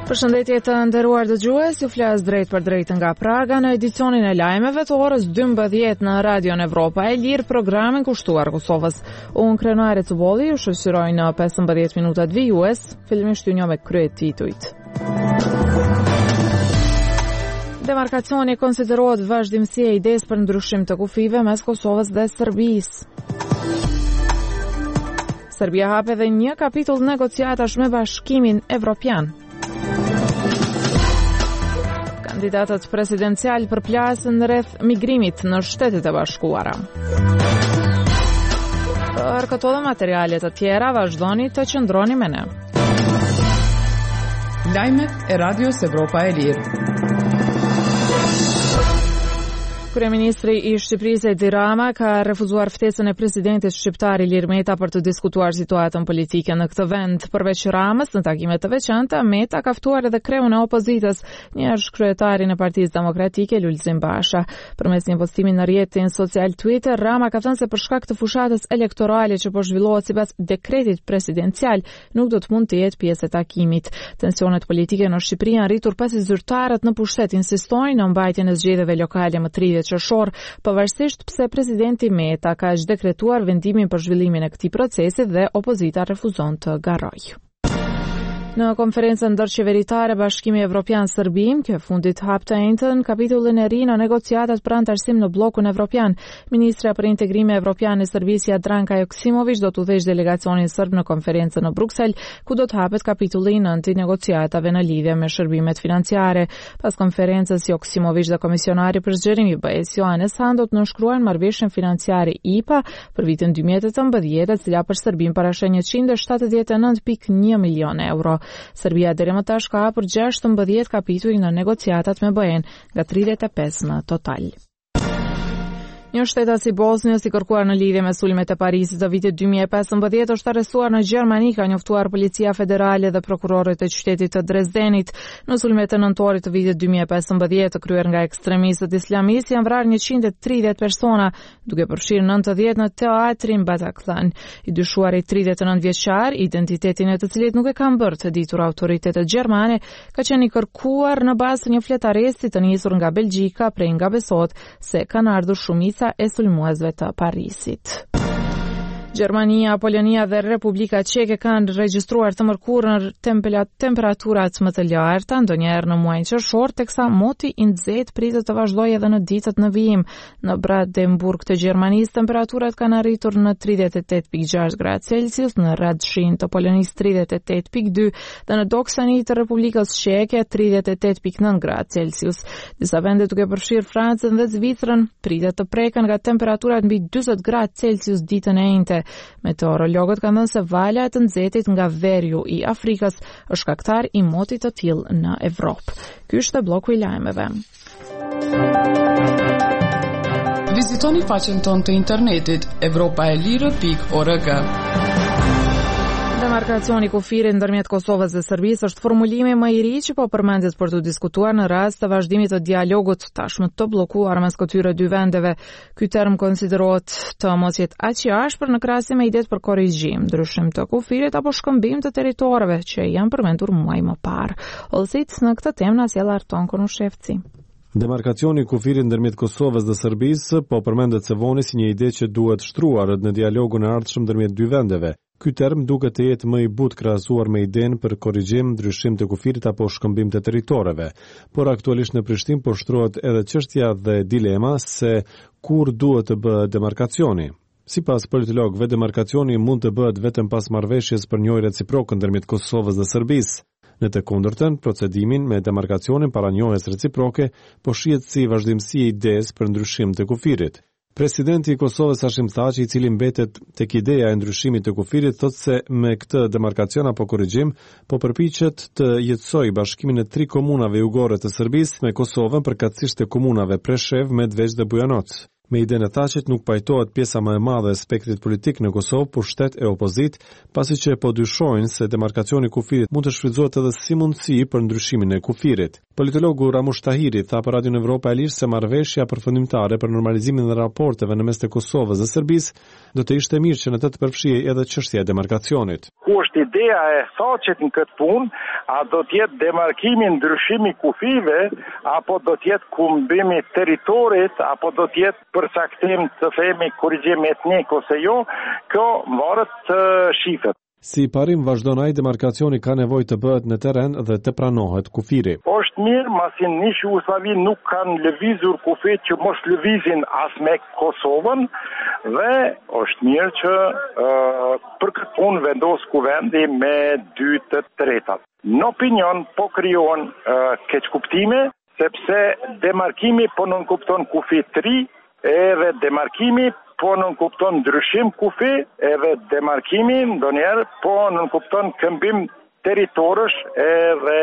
Përshëndetje të nderuar dëgjues, ju flas drejt për drejt nga Praga në edicionin e lajmeve të orës 12 në Radion Evropa e Lirë, programin kushtuar Kosovës. Unë Krenare Cubolli ju shoqëroj në 15 minutat vijues, fillimisht ju njoh me kryet titujt. Demarkacioni konsiderohet vazhdimësia e idesë për ndryshim të kufive mes Kosovës dhe Serbisë. Serbia hap edhe një kapitull negociatash me Bashkimin Evropian. Kandidatët presidencial përplasen rreth migrimit në Shtetet e Bashkuara. Për këto dhe materiale të tjera vazhdoni të qëndroni me ne. Lajmet e Radios Evropa e Lirë. Kryeministri i Shqipërisë Edi Rama ka refuzuar ftesën e presidentit shqiptar Ilir Meta për të diskutuar situatën politike në këtë vend. Përveç Ramës, në takime të veçanta, Meta ka ftuar edhe kreun e opozitës, kryetarin e Partisë Demokratike Lulzim Basha. Përmes një postimi në rrjetin social Twitter, Rama ka thënë se për shkak të fushatës elektorale që po zhvillohet sipas dekretit presidencial, nuk do të mund të jetë pjesë e takimit. Tensionet politike në Shqipëri janë rritur pasi zyrtarët në pushtet insistojnë në mbajtjen e zgjedhjeve lokale më 30 qershor, pavarësisht pse presidenti Meta ka dekretuar vendimin për zhvillimin e këtij procesi dhe opozita refuzon të garrojë. Në konferencën ndërqeveritare Bashkimi Evropian Serbim, kjo fundit hap të njëjtën kapitullin e ri në negociatat për antarësim në bllokun evropian. Ministra për Integrim Evropian e Serbisë Jadranka Joksimović do të udhëheqë delegacionin serb në konferencën në Bruksel, ku do të hapet kapitulli i 9 i negociatave në lidhje me shërbimet financiare. Pas konferencës, Joksimović dhe komisionari për zgjerim i BE-s Johannes Hahn do të nënshkruajnë marrëveshjen financiare IPA për vitin 2018, e cila për Serbin parashën 179.1 milion euro. Serbia deri më tash ka hapur 16 kapituj në negociatat me BE-n, nga 35 në total. Një shtetas i Bosnjës i kërkuar në lidhje me sulmet e Parisit të vitit 2015 është arrestuar në Gjermani, ka njoftuar Policia Federale dhe prokurorët e qytetit të Dresdenit. Në sulmet e nëntorit të vitit 2015 të kryer nga ekstremistët islamistë janë vrarë 130 persona, duke përfshirë 90 në teatrin Bataclan. I dyshuari 39 vjeçar, identitetin e të cilit nuk e kanë bërë të ditur autoritetet gjermane, ka qenë i kërkuar në bazë të një fletaresti të nisur nga Belgjika, prej nga besohet se kanë ardhur shumica e sulmuesve të Parisit. Gjermania, Polonia dhe Republika Çeke kanë regjistruar të mërkurën temperaturat më të larta, ndonjëherë në muajin qershor, teksa moti i nxehtë pritet të vazhdojë edhe në ditët në vijim. Në Brandenburg të Gjermanisë temperaturat kanë arritur në 38.6 gradë Celsius, në Radzhin të Polonisë 38.2 dhe në Doksani të Republikës Çeke 38.9 gradë Celsius. Disa vende duke përfshirë Francën dhe Zvicrën pritet të preken nga temperaturat mbi 40 gradë Celsius ditën e njëjtë. Meteorologët kanë thënë se vala e të nxehtit nga veriu i Afrikës është shkaktar i motit të tillë në Evropë. Ky është bloku i lajmeve. Vizitoni faqen tonë të internetit europaelire.org. Demarkacioni kufirit ndërmjet Kosovës dhe Serbisë është formulimi më i ri që po përmendet për të diskutuar në rast të vazhdimit të dialogut tashmë të bllokuar mes këtyre dy vendeve. Ky term konsiderohet të mos jetë aq i ashpër në krahasim me idetë për korrigjim, ndryshim të kufirit apo shkëmbim të territoreve që janë përmendur muaj më parë. Olsit në këtë temë na sjell Arton Konushevci. Demarkacioni i kufirit ndërmjet Kosovës dhe Serbisë po përmendet së voni si një ide që duhet shtruar në dialogun e ardhshëm ndërmjet dy vendeve. Ky term duket të jetë më i butë krahasuar me idenë për korrigjim, ndryshim të kufirit apo shkëmbim të territoreve, por aktualisht në Prishtinë po shtrohet edhe çështja dhe dilema se kur duhet të bëhet demarkacioni. Sipas politologëve, demarkacioni mund të bëhet vetëm pas marrëveshjes për njohje reciproke ndërmjet Kosovës dhe Serbisë. Në të kundërtën, procedimin me demarkacionin para njohjes reciproke po shihet si vazhdimsi e idesë për ndryshim të kufirit. Presidenti i Kosovës Hashim Thaçi, i cili mbetet tek ideja e ndryshimit të kufirit, thotë se me këtë demarkacion apo korrigjim po përpiqet të jetësojë bashkimin e 3 komunave jugore të Serbisë me Kosovën, përkatësisht të komunave Preshev, Medveç dhe Bujanoc. Me idenë e Thaçit nuk pajtohet pjesa më e madhe e spektrit politik në Kosovë, pushtet e opozit, pasi që po dyshojnë se demarkacioni kufirit mund të shfrytëzohet edhe si mundësi për ndryshimin e kufirit. Politologu Ramush Tahiri tha për Radio Evropa e Lirë se marrëveshja përfundimtare për normalizimin e raporteve në mes të Kosovës dhe Serbisë do të ishte mirë që në të përfshihej edhe çështja e demarkacionit. Ku është ideja e Thaçit në këtë punë, a do të jetë demarkimi, ndryshimi kufive, apo do të jetë humbimi territorit, apo do të jetë përcaktim të themi korrigjim etnik ose jo, kjo varet të shifet. Si parim vazhdon ai, demarkacioni ka nevojë të bëhet në terren dhe të pranohet kufiri. Është mirë, masi një Jugosllavi nuk kanë lëvizur kufit që mos lëvizin as me Kosovën, dhe është mirë që për këtë punë vendos kuvendi me 2 të tretat. Në opinion po krijohen keqkuptime, sepse demarkimi po nënkupton kufi 3, edhe demarkimi po nënkupton ndryshim kufi, edhe demarkimi ndonjëherë po nënkupton këmbim territorësh edhe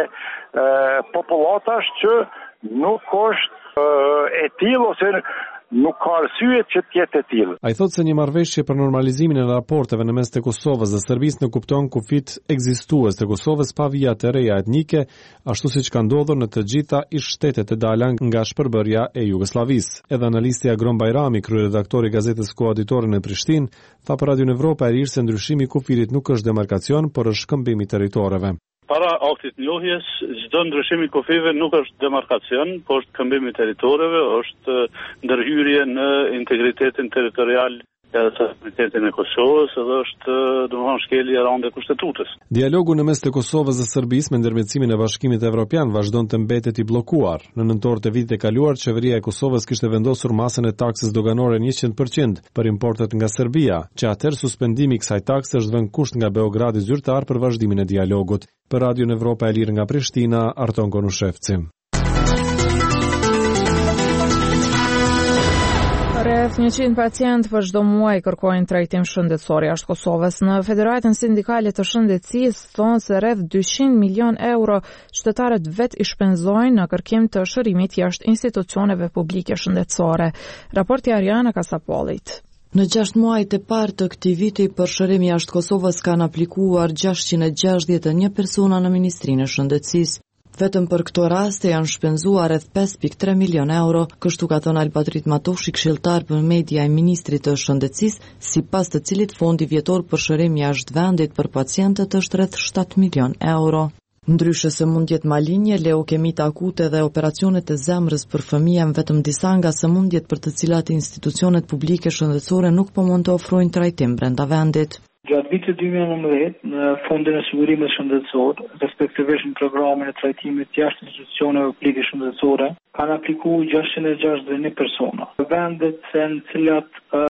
popullatash që nuk është e tillë ose nuk ka arsye që të jetë e tillë. Ai thotë se një marrëveshje për normalizimin e raporteve në mes të Kosovës dhe Serbisë në kupton kufit ekzistues të Kosovës pa vija të reja etnike, ashtu siç ka ndodhur në të gjitha ish-shtetet e dala nga shpërbërja e Jugosllavisë. Edhe analisti Agron Bajrami, kryeredaktori i gazetës Koauditori në Prishtinë, tha për Radio Evropa e Lirë se ndryshimi i kufirit nuk është demarkacion, por është shkëmbim i territoreve. Para aktit njohjes, çdo ndryshim i kufive nuk është demarkacion, por është këmbim i territoreve, është ndërhyrje në integritetin territorial e suverenitetin e Kosovës, edhe është domethënë shkelje e rëndë e kushtetutës. Dialogu në mes të Kosovës dhe Serbisë me ndërmjetësimin e Bashkimit Evropian vazhdon të mbetet i bllokuar. Në nëntor të vitit e kaluar, qeveria e Kosovës kishte vendosur masën e taksës doganore 100% për importet nga Serbia, që atëherë suspendimi i kësaj takse është vënë kusht nga Beogradi zyrtar për vazhdimin e dialogut. Për Radio Evropa e Lirë nga Prishtina, Arton Konushevci. Rreth 100 pacientë për çdo muaj kërkojnë trajtim shëndetësor jashtë Kosovës. Në Federatën Sindikale të Shëndetësisë thonë se rreth 200 milion euro qytetarët vetë i shpenzojnë në kërkim të shërimit jashtë institucioneve publike shëndetësore. Raporti Ariana Kasapolit. Në 6 muajt e parë të këtij viti për shërim jashtë Kosovës kanë aplikuar 661 persona në Ministrinë e Shëndetësisë. Vetëm për këto raste janë shpenzuar rreth 5.3 milion euro, kështu ka thënë Albadrit Matoshi, këshilltar për media i Ministrit të Shëndetësisë, sipas të cilit fondi vjetor për shërim jashtë vendit për pacientët është rreth 7 milion euro. Ndryshe sëmundjet malinje, leukemit akute dhe operacionet e zemrës për fëmijë janë vetëm disa nga sëmundjet për të cilat institucionet publike shëndetësore nuk po mund të ofrojnë trajtim brenda vendit. Gjatë vitit 2019, në Fondin e Sigurimit Shëndetësor, respektivisht në programin e trajtimit jashtë institucioneve publike shëndetësore, kanë aplikuar 661 persona. Vendet në cilat